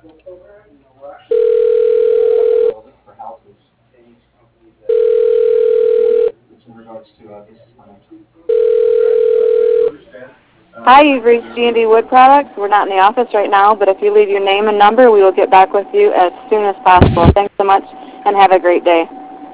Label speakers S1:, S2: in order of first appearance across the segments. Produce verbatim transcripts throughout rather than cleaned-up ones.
S1: Hi, you've reached D and D Wood Products. We're not in the office right now, but if you leave your name and number, we will get back with you as soon as possible. Thanks so much, and have a great day.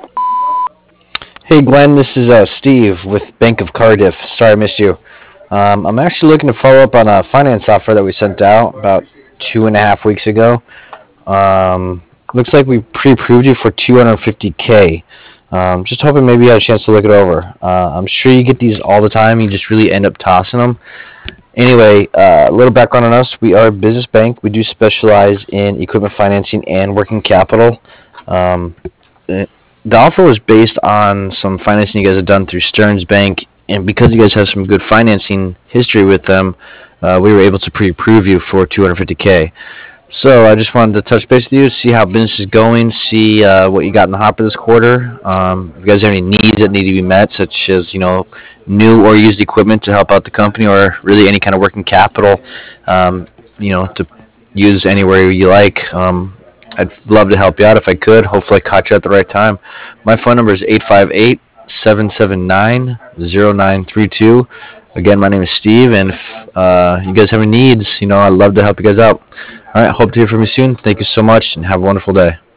S2: Hey Glenn, this is uh, Steve with Bank of Cardiff. Sorry I missed you. Um, I'm actually looking to follow up on a finance offer that we sent out about two and a half weeks ago. Um, looks like we pre-approved you for two hundred fifty k. Um, just hoping maybe you had a chance to look it over. Uh, I'm sure you get these all the time. You just really end up tossing them. Anyway, uh, a little background on us. We are a business bank. We do specialize in equipment financing and working capital. Um, the offer was based on some financing you guys have done through Stearns Bank, and because you guys have some good financing history with them, uh, we were able to pre-approve you for two hundred fifty k. So I just wanted to touch base with you, see how business is going, see uh, what you got in the hopper this quarter. Um, if you guys have any needs that need to be met, such as you know new or used equipment to help out the company, or really any kind of working capital, um, you know, to use anywhere you like. Um, I'd love to help you out if I could. Hopefully, I caught you at the right time. My phone number is eight five eight, seven seven nine, zero nine three two. Again, my name is Steve, and if uh, you guys have any needs, you know, I'd love to help you guys out. All right, hope to hear from you soon. Thank you so much, and have a wonderful day.